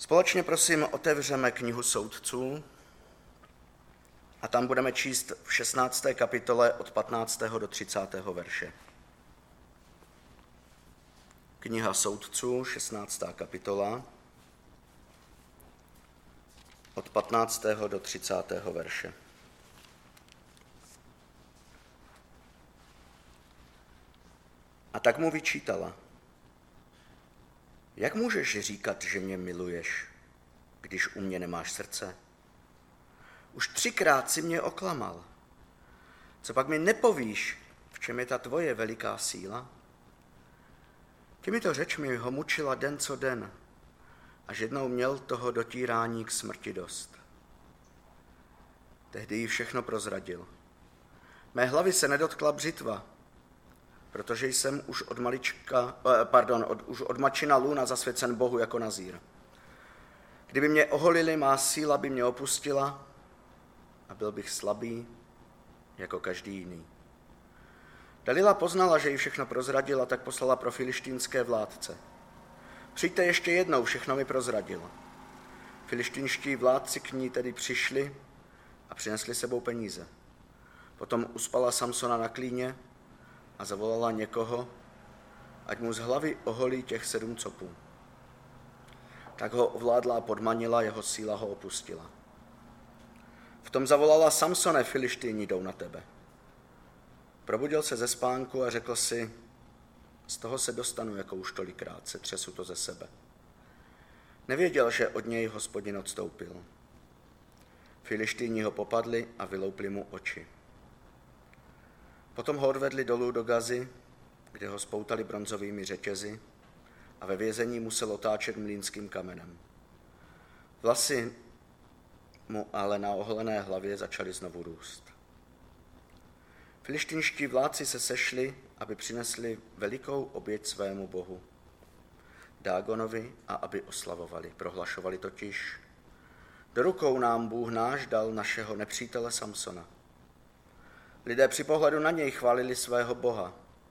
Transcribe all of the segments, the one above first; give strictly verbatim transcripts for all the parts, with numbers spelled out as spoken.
Společně prosím otevřeme knihu Soudců a tam budeme číst v šestnácté kapitole od patnáctého do třicátého verše. Kniha Soudců, šestnáctá kapitola, od patnáctého do třicátého verše. A tak mu vyčítala: Jak můžeš říkat, že mě miluješ, když u mě nemáš srdce? Už třikrát si mě oklamal. Co pak mi nepovíš, v čem je ta tvoje veliká síla? Těmito řečmi ho mučila den co den, až jednou měl toho dotírání k smrti dost. Tehdy jí všechno prozradil. Mé hlavy se nedotkla břitva, protože jsem už od malička, pardon, od, už od mačina lůna zasvěcen Bohu jako nazír. Kdyby mě oholili, má síla by mě opustila a byl bych slabý jako každý jiný. Dalila poznala, že jí všechno prozradila, tak poslala pro filištínské vládce. Přijďte ještě jednou, všechno mi prozradil. Filištínští vládci k ní tedy přišli a přinesli sebou peníze. Potom uspala Samsona na klíně a zavolala někoho, ať mu z hlavy oholí těch sedm copů. Tak ho ovládla a podmanila, jeho síla ho opustila. V tom zavolala: Samsone, Filištíni jdou na tebe. Probudil se ze spánku a řekl si: z toho se dostanu, jako už tolikrát, se třesu to ze sebe. Nevěděl, že od něj Hospodin odstoupil. Filištíni ho popadli a vyloupli mu oči. Potom ho odvedli dolů do Gazy, kde ho spoutali bronzovými řetězy a ve vězení musel otáčet mlýnským kamenem. Vlasy mu ale na oholené hlavě začaly znovu růst. Filištínští vládci se sešli, aby přinesli velikou oběť svému bohu, Dágonovi, a aby oslavovali. Prohlašovali totiž: do rukou nám Bůh náš dal našeho nepřítele Samsona. Lidé při pohledu na něj chválili svého boha.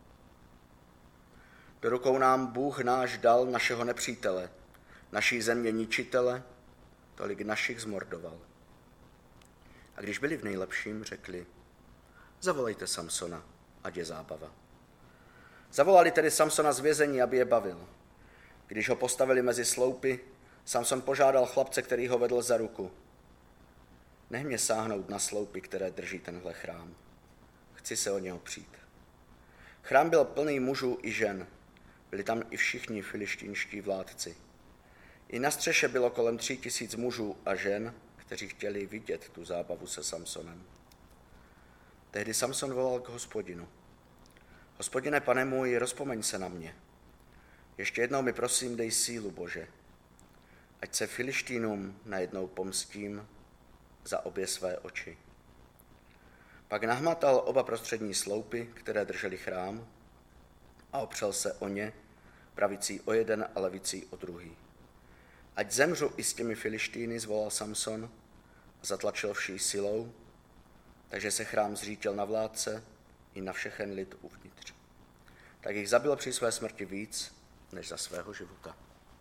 Do rukou nám Bůh náš dal našeho nepřítele, naší země ničitele, tolik našich zmordoval. A když byli v nejlepším, řekli: zavolejte Samsona, ať je zábava. Zavolali tedy Samsona z vězení, aby je bavil. Když ho postavili mezi sloupy, Samson požádal chlapce, který ho vedl za ruku: nech mě sáhnout na sloupy, které drží tenhle chrám. Chci se o ně opřít. Chrám byl plný mužů i žen. Byli tam i všichni filištínští vládci. I na střeše bylo kolem tří tisíc mužů a žen, kteří chtěli vidět tu zábavu se Samsonem. Tehdy Samson volal k Hospodinu: Hospodine, pane můj, rozpomeň se na mě. Ještě jednou mi prosím dej sílu, Bože, ať se Filištínům najednou pomstím za obě své oči. Pak nahmatal oba prostřední sloupy, které držely chrám, a opřel se o ně, pravicí o jeden a levicí o druhý. Ať zemřu i s těmi Filištíny, zvolal Samson a zatlačil vší silou, takže se chrám zřítil na vládce i na všechen lid uvnitř. Tak jich zabil při své smrti víc, než za svého života.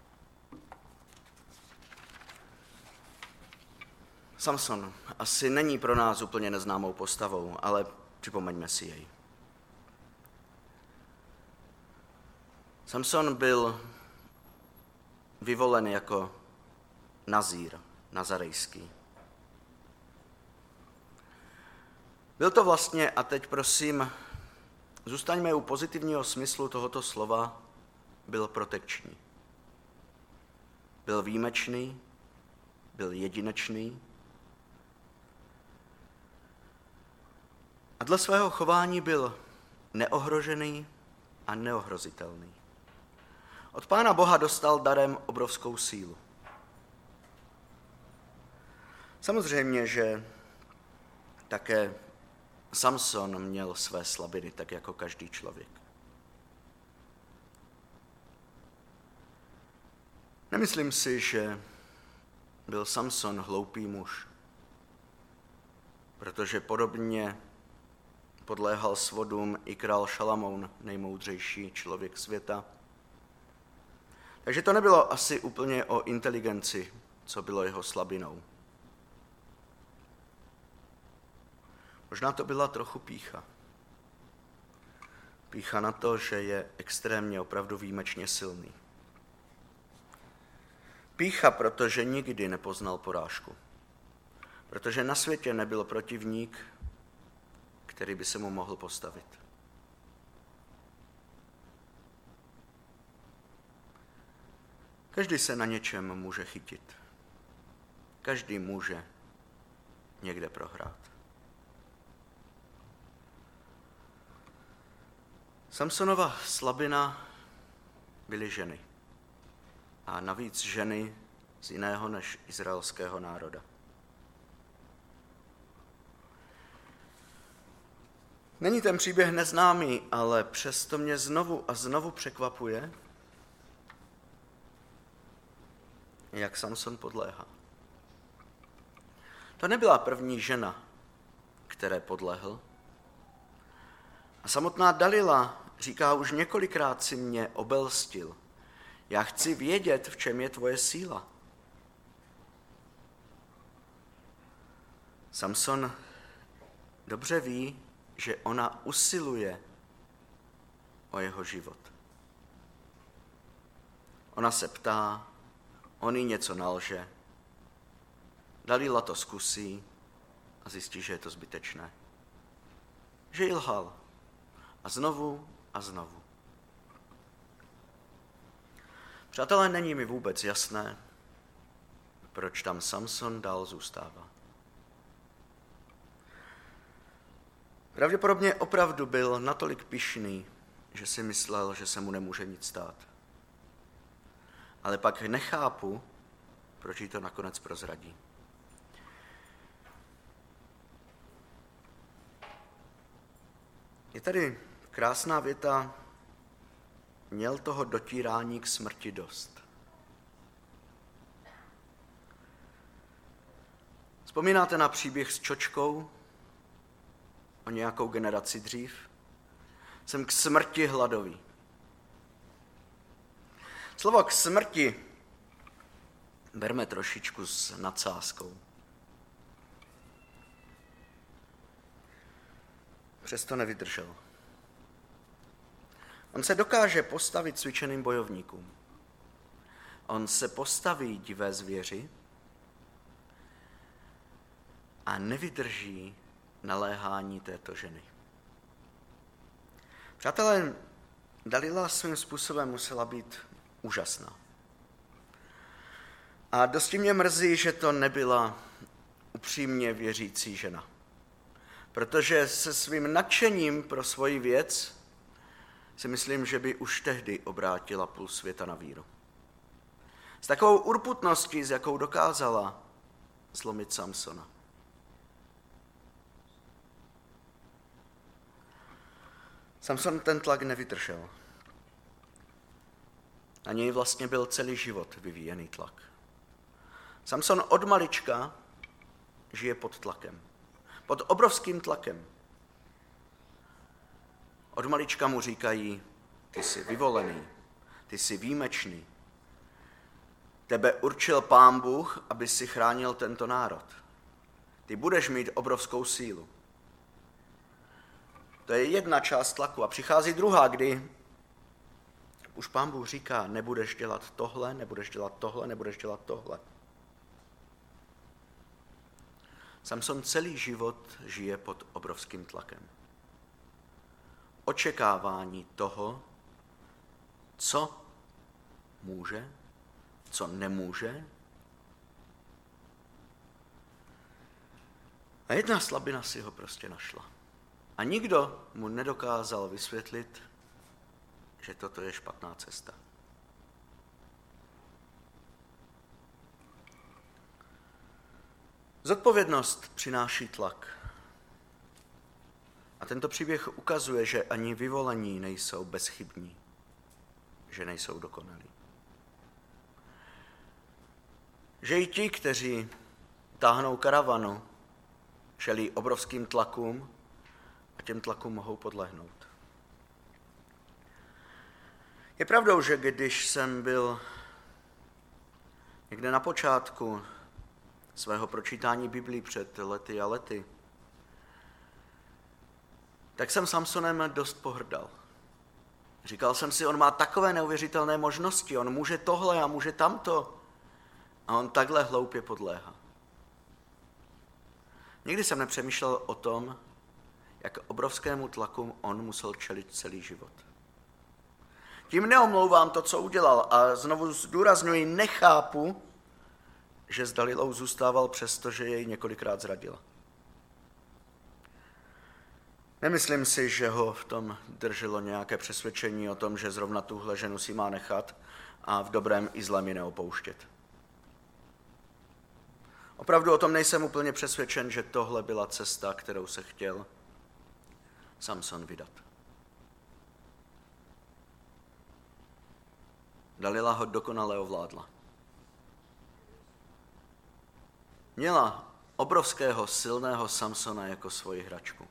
Samson asi není pro nás úplně neznámou postavou, ale připomeňme si jej. Samson byl vyvolen jako nazír, nazarejský. Byl to vlastně, a teď prosím, zůstaňme u pozitivního smyslu tohoto slova, byl protekční. Byl výjimečný, byl jedinečný a dle svého chování byl neohrožený a neohrozitelný. Od Pána Boha dostal darem obrovskou sílu. Samozřejmě, že také Samson měl své slabiny, tak jako každý člověk. Nemyslím si, že byl Samson hloupý muž, protože podobně podléhal svodům i král Šalamoun, nejmoudřejší člověk světa. Takže to nebylo asi úplně o inteligenci, co bylo jeho slabinou. Možná to byla trochu pýcha. Pýcha na to, že je extrémně, opravdu výjimečně silný. Pýcha, protože nikdy nepoznal porážku. Protože na světě nebyl protivník, který by se mu mohl postavit. Každý se na něčem může chytit. Každý může někde prohrát. Samsonova slabina byly ženy. A navíc ženy z jiného než izraelského národa. Není ten příběh neznámý, ale přesto mě znovu a znovu překvapuje, jak Samson podléhá. To nebyla první žena, které podlehl. A samotná Dalila říká, už několikrát si mě obelstil. Já chci vědět, v čem je tvoje síla. Samson dobře ví, že ona usiluje o jeho život. Ona se ptá, on jí něco nalže, Dalila to zkusí a zjistí, že je to zbytečné. Že jí lhal. A znovu a znovu. Přátelé, není mi vůbec jasné, proč tam Samson dál zůstává. Pravděpodobně opravdu byl natolik pyšný, že si myslel, že se mu nemůže nic stát. Ale pak nechápu, proč jí to nakonec prozradí. Je tady krásná věta, měl toho dotírání k smrti dost. Vzpomínáte na příběh s čočkou o nějakou generaci dřív? Jsem k smrti hladový. Slovo k smrti berme trošičku s nadsázkou. Přesto nevydržel. On se dokáže postavit cvičeným bojovníkům. On se postaví divé zvěři a nevydrží naléhání této ženy. Přátelé, Dalila svým způsobem musela být úžasná. A dosti mě mrzí, že to nebyla upřímně věřící žena. Protože se svým nadšením pro svoji věc si myslím, že by už tehdy obrátila půl světa na víru. S takovou urputností, s jakou dokázala zlomit Samsona. Samson ten tlak nevydržel. Na něj vlastně byl celý život vyvíjený tlak. Samson od malička žije pod tlakem. Pod obrovským tlakem. Od malička mu říkají, ty jsi vyvolený, ty jsi výjimečný. Tebe určil Pán Bůh, aby si chránil tento národ. Ty budeš mít obrovskou sílu. To je jedna část tlaku. A přichází druhá, kdy už Pán Bůh říká, nebudeš dělat tohle, nebudeš dělat tohle, nebudeš dělat tohle. Samson celý život žije pod obrovským tlakem. Očekávání toho, co může, co nemůže. A jedna slabina si ho prostě našla. A nikdo mu nedokázal vysvětlit, že toto je špatná cesta. Zodpovědnost přináší tlak. A tento příběh ukazuje, že ani vyvolení nejsou bezchybní, že nejsou dokonalí. Že i ti, kteří táhnou karavanu, čelí obrovským tlakům a těm tlakům mohou podlehnout. Je pravdou, že když jsem byl Někde na počátku svého pročítání Biblii před lety a lety, tak jsem Samsonem dost pohrdal. Říkal jsem si, on má takové neuvěřitelné možnosti, on může tohle a může tamto a on takhle hloupě podléhá. Nikdy jsem nepřemýšlel o tom, jak obrovskému tlaku on musel čelit celý život. Tím neomlouvám to, co udělal a znovu zdůrazňuji, nechápu, že s Dalilou zůstával přesto, že jej několikrát zradila. Nemyslím si, že ho v tom drželo nějaké přesvědčení o tom, že zrovna tuhle ženu si má nechat a v dobrém i zlém ji neopouštět. Opravdu o tom nejsem úplně přesvědčen, že tohle byla cesta, kterou se chtěl Samson vydat. Dalila ho dokonale ovládla. Měla obrovského, silného Samsona jako svoji hračku.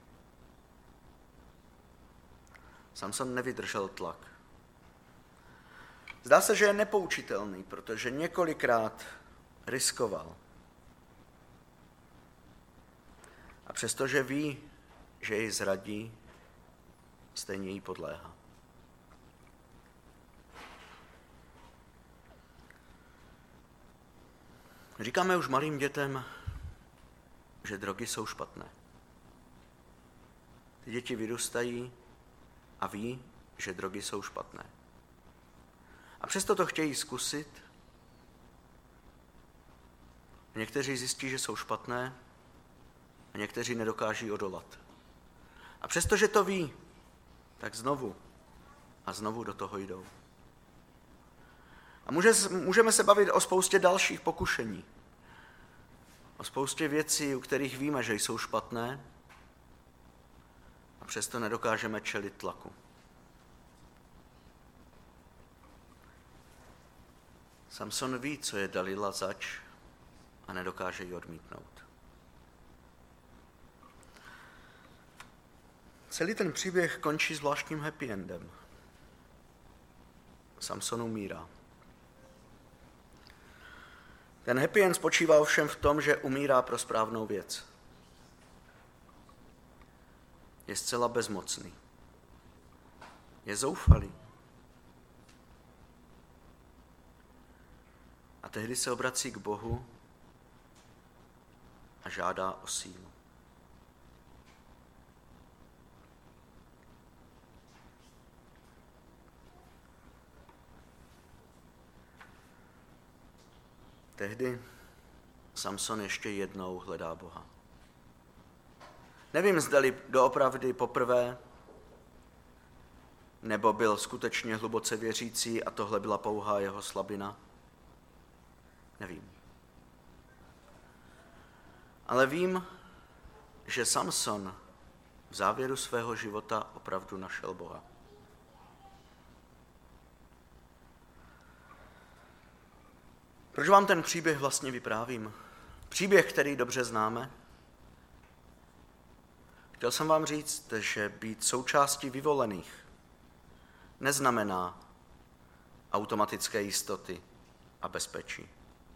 Samson nevydržel tlak. Zdá se, že je nepoučitelný, protože několikrát riskoval. A přestože ví, že ji zradí, stejně jí podléhá. Říkáme už malým dětem, že drogy jsou špatné. Ty děti vyrůstají a ví, že drogy jsou špatné. A přesto to chtějí zkusit. Někteří zjistí, že jsou špatné a někteří nedokáží odolat. A přestože to ví, tak znovu a znovu do toho jdou. A může, můžeme se bavit o spoustě dalších pokušení. O spoustě věcí, u kterých víme, že jsou špatné a přesto nedokážeme čelit tlaku. Samson ví, co je Dalila zač a nedokáže ji odmítnout. Celý ten příběh končí zvláštním happy endem. Samson umírá. Ten happy end spočívá ovšem v tom, že umírá pro správnou věc. Je zcela bezmocný. Je zoufalý. A tehdy se obrací k Bohu a žádá o sílu. Tehdy Samson ještě jednou hledá Boha. Nevím, zdali doopravdy poprvé, nebo byl skutečně hluboce věřící a tohle byla pouhá jeho slabina. Nevím. Ale vím, že Samson v závěru svého života opravdu našel Boha. Proč vám ten příběh vlastně vyprávím? Příběh, který dobře známe. Chtěl jsem vám říct, že být součástí vyvolených neznamená automatické jistoty a bezpečí.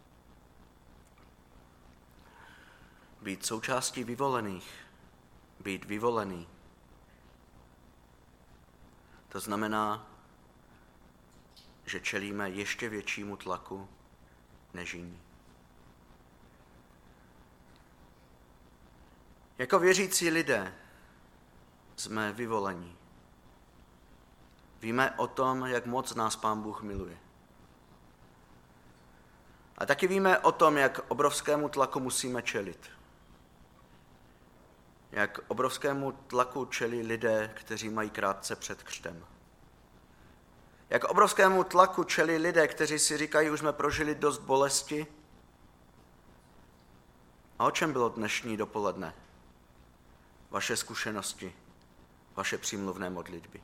Být součástí vyvolených, být vyvolený, to znamená, že čelíme ještě většímu tlaku než jiní. Jako věřící lidé jsme vyvolení. Víme o tom, jak moc nás Pán Bůh miluje. A taky víme o tom, jak obrovskému tlaku musíme čelit. Jak obrovskému tlaku čelí lidé, kteří mají krátce před křtem. Jak obrovskému tlaku čelí lidé, kteří si říkají, už jsme prožili dost bolesti. A o čem bylo dnešní dopoledne? Vaše zkušenosti, vaše přímluvné modlitby.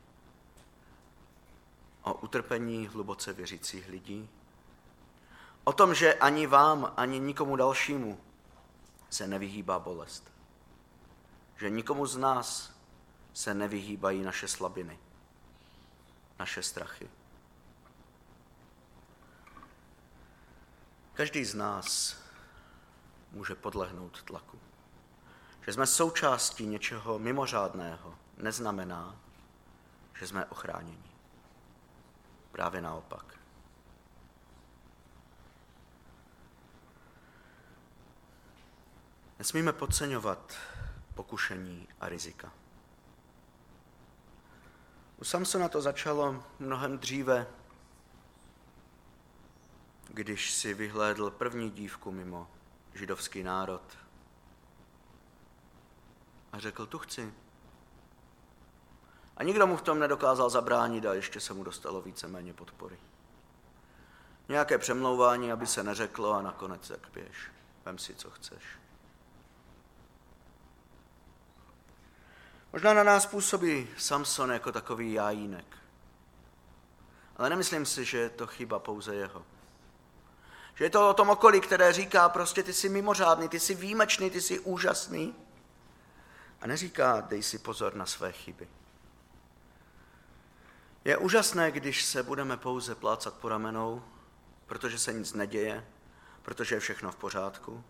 O utrpení hluboce věřících lidí. O tom, že ani vám, ani nikomu dalšímu se nevyhýbá bolest. Že nikomu z nás se nevyhýbají naše slabiny, naše strachy. Každý z nás může podlehnout tlaku. Že jsme součástí něčeho mimořádného neznamená, že jsme ochráněni. Právě naopak. Nesmíme podceňovat pokušení a rizika. U Samsona to začalo mnohem dříve, když si vyhlédl první dívku mimo židovský národ a řekl, tu chci. A nikdo mu v tom nedokázal zabránit a ještě se mu dostalo víceméně podpory. Nějaké přemlouvání, aby se neřeklo a nakonec tak běž, vem si, co chceš. Možná na nás působí Samson jako takový jájínek. Ale nemyslím si, že je to chyba pouze jeho. Že je to o tom okolí, které říká prostě ty jsi mimořádný, ty jsi výjimečný, ty jsi úžasný. A neříká, dej si pozor na své chyby. Je úžasné, když se budeme pouze plácat po ramenou, protože se nic neděje, protože je všechno v pořádku.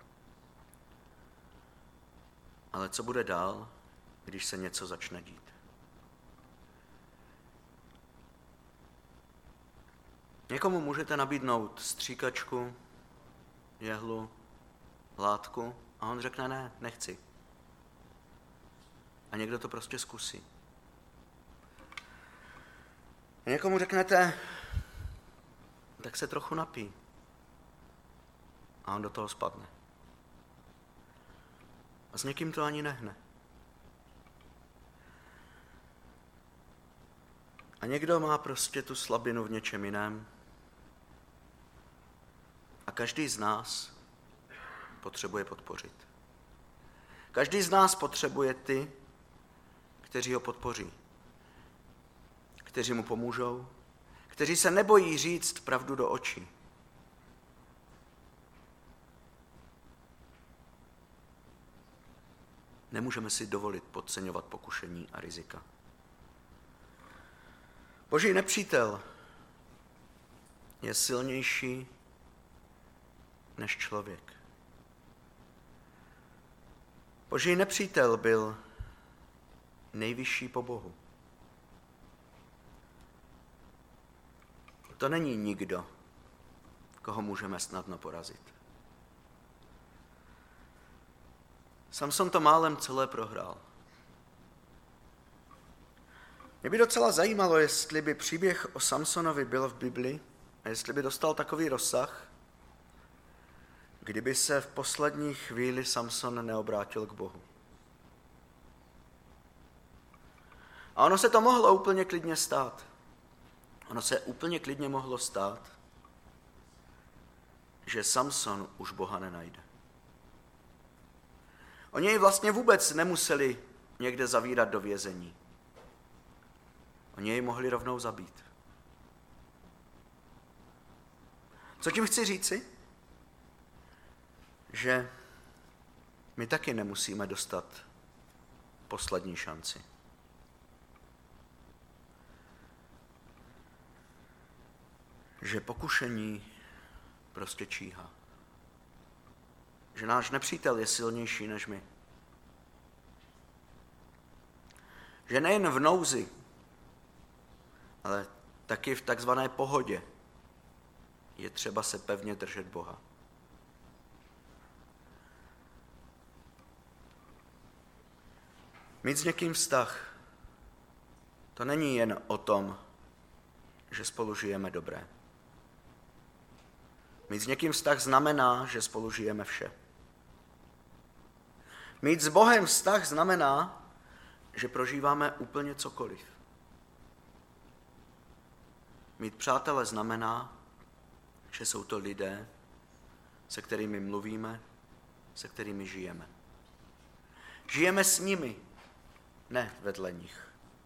Ale co bude dál, když se něco začne dít? Někomu můžete nabídnout stříkačku, jehlu, látku a on řekne ne, nechci. A někdo to prostě zkusí. A někomu řeknete, tak se trochu napí. A on do toho spadne. A s někým to ani nehne. A někdo má prostě tu slabinu v něčem jiném. A každý z nás potřebuje podpořit. Každý z nás potřebuje ty, kteří ho podpoří. Kteří mu pomůžou, kteří se nebojí říct pravdu do očí. Nemůžeme si dovolit podceňovat pokušení a rizika. Boží nepřítel je silnější než člověk. Boží nepřítel byl nejvyšší po Bohu. To není nikdo, koho můžeme snadno porazit. Samson to málem celé prohrál. Mě by docela zajímalo, jestli by příběh o Samsonovi byl v Bibli a jestli by dostal takový rozsah, kdyby se v poslední chvíli Samson neobrátil k Bohu. A ono se to mohlo úplně klidně stát. Ono se úplně klidně mohlo stát, že Samson už Boha nenajde. Oni jej vlastně vůbec nemuseli někde zavírat do vězení. Oni jej mohli rovnou zabít. Co tím chci říci? Že my taky nemusíme dostat poslední šanci. Že pokušení prostě číhá. Že náš nepřítel je silnější než my. Že nejen v nouzi, ale taky v takzvané pohodě je třeba se pevně držet Boha. Mít s někým vztah, to není jen o tom, že spolu žijeme dobré. Mít s někým vztah znamená, že spolu žijeme vše. Mít s Bohem vztah znamená, že prožíváme úplně cokoliv. Mít přátele znamená, že jsou to lidé, se kterými mluvíme, se kterými žijeme. Žijeme s nimi, ne vedle nich.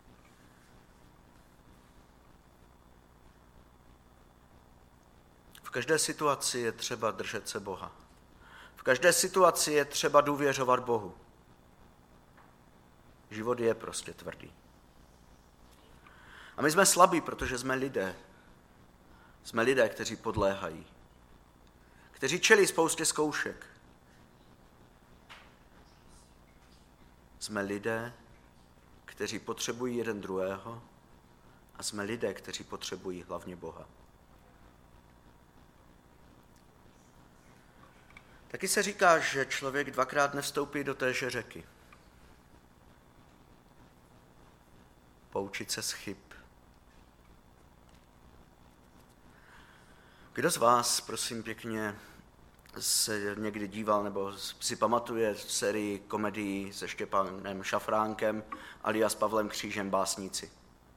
V každé situaci je třeba držet se Boha. V každé situaci je třeba důvěřovat Bohu. Život je prostě tvrdý. A my jsme slabí, protože jsme lidé. Jsme lidé, kteří podléhají. kteří čelí spoustě zkoušek. Jsme lidé, kteří potřebují jeden druhého a jsme lidé, kteří potřebují hlavně Boha. Taky se říká, že člověk dvakrát nevstoupí do téže řeky. Poučit se z chyb. Kdo z vás, prosím pěkně, se někdy díval nebo si pamatuje sérii komedií se Štěpánem Šafránkem alias Pavlem Křížem Básníci?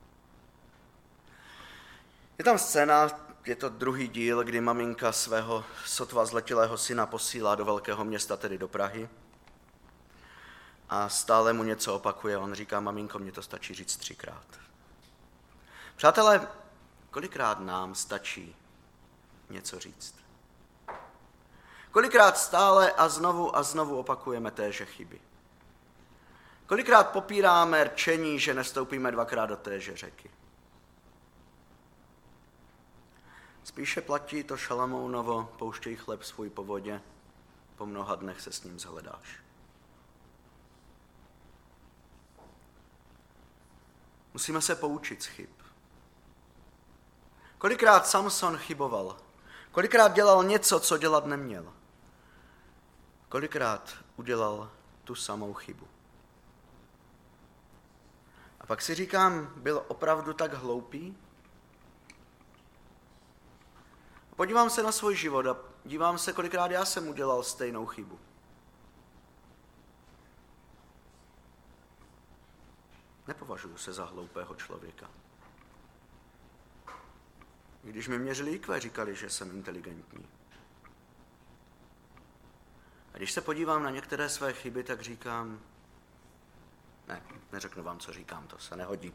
Je tam scéna, je to druhý díl, kdy maminka svého sotva zletilého syna posílá do velkého města, tedy do Prahy. A stále mu něco opakuje. On říká, maminko, mně to stačí říct třikrát. Přátelé, kolikrát nám stačí něco říct? Kolikrát stále a znovu a znovu opakujeme téže chyby? Kolikrát popíráme rčení, že nestoupíme dvakrát do téže řeky? Spíše platí to Šalamounovo, pouštěj chleb svůj po vodě, po mnoha dnech se s ním zhledáš. Musíme se poučit z chyb. Kolikrát Samson chyboval? Kolikrát dělal něco, co dělat neměl? Kolikrát udělal tu samou chybu? A pak si říkám, byl opravdu tak hloupý? Podívám se na svůj život a dívám se, kolikrát já jsem udělal stejnou chybu. Nepovažuji se za hloupého člověka. I když mi měřili í kvé, říkali, že jsem inteligentní. A když se podívám na některé své chyby, tak říkám, ne, neřeknu vám, co říkám, to se nehodí.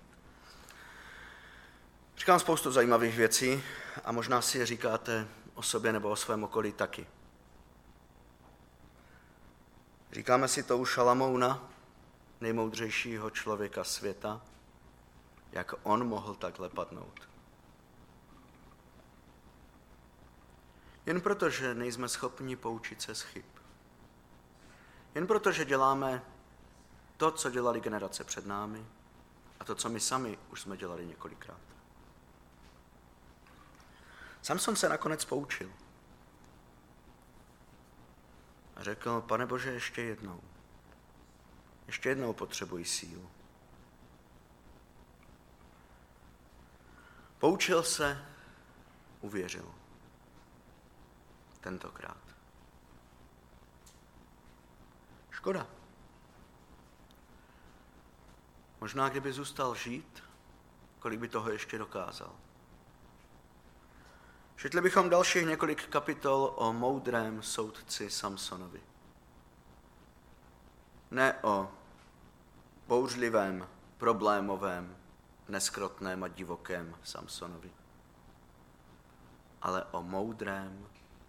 Říkám spoustu zajímavých věcí a možná si je říkáte o sobě nebo o svém okolí taky. Říkáme si to u Šalamouna, nejmoudřejšího člověka světa, jak on mohl takhle padnout. Jen proto, že nejsme schopni poučit se z chyb. Jen proto, že děláme to, co dělali generace před námi a to, co my sami už jsme dělali několikrát. Samson se nakonec poučil. A řekl, Pane Bože, ještě jednou. Ještě jednou potřebuji sílu. Poučil se, uvěřil. Tentokrát. Škoda. Možná, kdyby zůstal žít, kolik by toho ještě dokázal. Četli bychom dalších několik kapitol o moudrém soudci Samsonovi. Ne o bouřlivém, problémovém, neskrotném a divokém Samsonovi, ale o moudrém,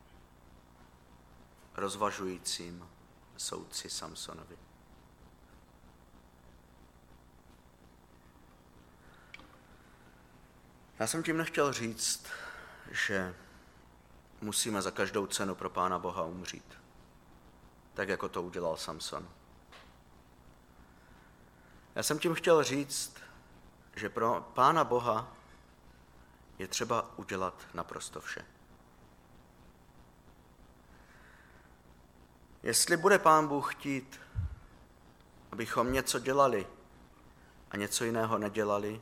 rozvažujícím soudci Samsonovi. Já jsem tím nechtěl říct, že musíme za každou cenu pro Pána Boha umřít, tak jako to udělal Samson. Já jsem tím chtěl říct, že pro Pána Boha je třeba udělat naprosto vše. Jestli bude Pán Bůh chtít, abychom něco dělali a něco jiného nedělali,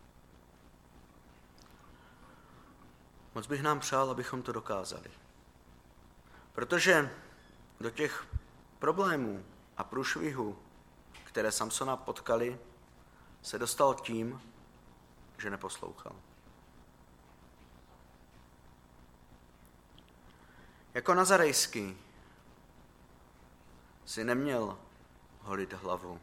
moc bych nám přál, abychom to dokázali. Protože do těch problémů a průšvihů, které Samsona potkali, se dostal tím, že neposlouchal. Jako Nazarejský si neměl holit hlavu,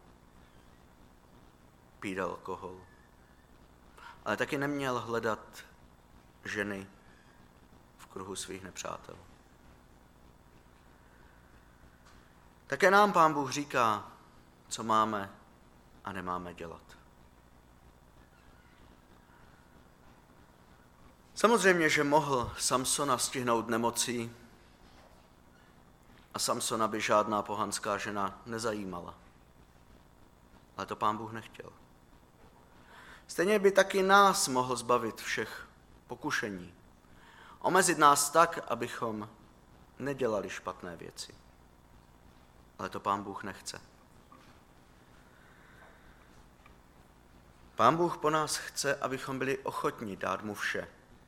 pít alkohol, ale taky neměl hledat ženy v kruhu svých nepřátel. Také nám Pán Bůh říká, co máme a nemáme dělat. Samozřejmě, že mohl Samsona stihnout nemocí A Samsona by žádná pohanská žena nezajímala. Ale to Pán Bůh nechtěl. Stejně by taky nás mohl zbavit všech pokušení. Omezit nás tak, abychom nedělali špatné věci. Ale to Pán Bůh nechce. Pán Bůh po nás chce, abychom byli ochotní dát mu vše.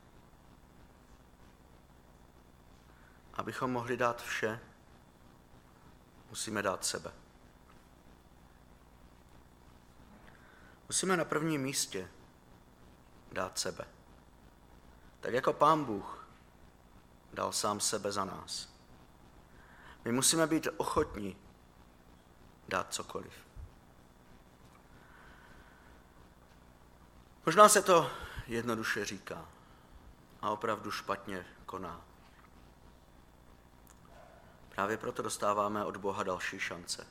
Abychom mohli dát vše, musíme dát sebe. Musíme na prvním místě dát sebe. Tak jako Pán Bůh dal sám sebe za nás. My musíme být ochotní dát cokoliv. Možná se to jednoduše říká a opravdu špatně koná. Právě proto dostáváme od Boha další šance.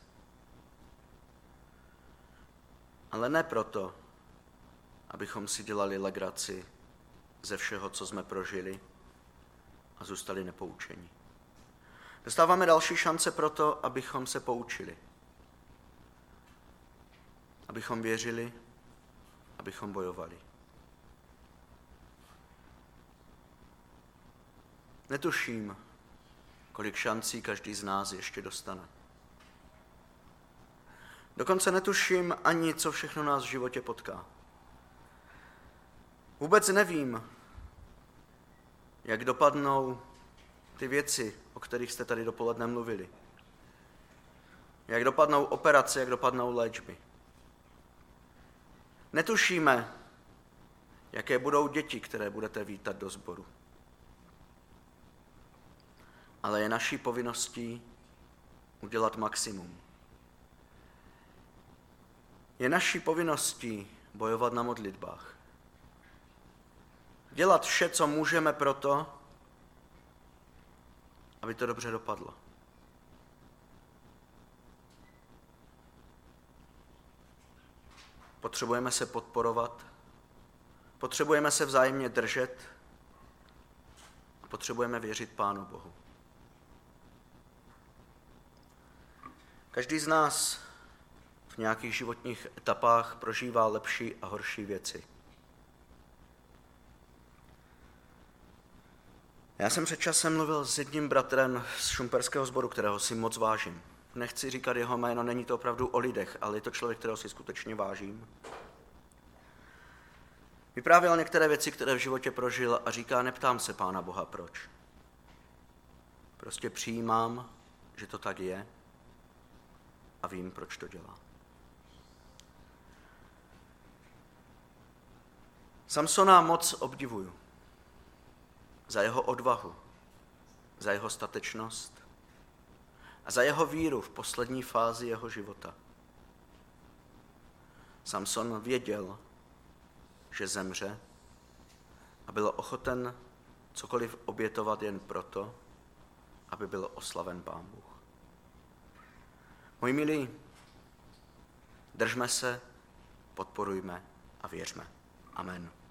Ale ne proto, abychom si dělali legraci ze všeho, co jsme prožili a zůstali nepoučení. Dostáváme další šance proto, abychom se poučili. Abychom věřili, abychom bojovali. Netuším, kolik šancí každý z nás ještě dostane. Dokonce netuším ani, co všechno nás v životě potká. Vůbec nevím, jak dopadnou ty věci, o kterých jste tady dopoledne mluvili. Jak dopadnou operace, jak dopadnou léčby. Netušíme, jaké budou děti, které budete vítat do sboru. Ale je naší povinností udělat maximum. Je naší povinností bojovat na modlitbách. Dělat vše, co můžeme pro to, aby to dobře dopadlo. Potřebujeme se podporovat, potřebujeme se vzájemně držet a potřebujeme věřit Pánu Bohu. Každý z nás v nějakých životních etapách prožívá lepší a horší věci. Já jsem před časem mluvil s jedním bratrem z šumperského sboru, kterého si moc vážím. Nechci říkat jeho jméno, není to opravdu o lidech, ale je to člověk, kterého si skutečně vážím. Vyprávěl některé věci, které v životě prožil a říká, neptám se Pána Boha proč. Prostě přijímám, že to tak je a vím, proč to dělá. Samsona moc obdivuju za jeho odvahu, za jeho statečnost a za jeho víru v poslední fázi jeho života. Samson věděl, že zemře a byl ochoten cokoliv obětovat jen proto, aby byl oslaven Pán Bůh. Moji milí, držme se, podporujme a věřme. Amen.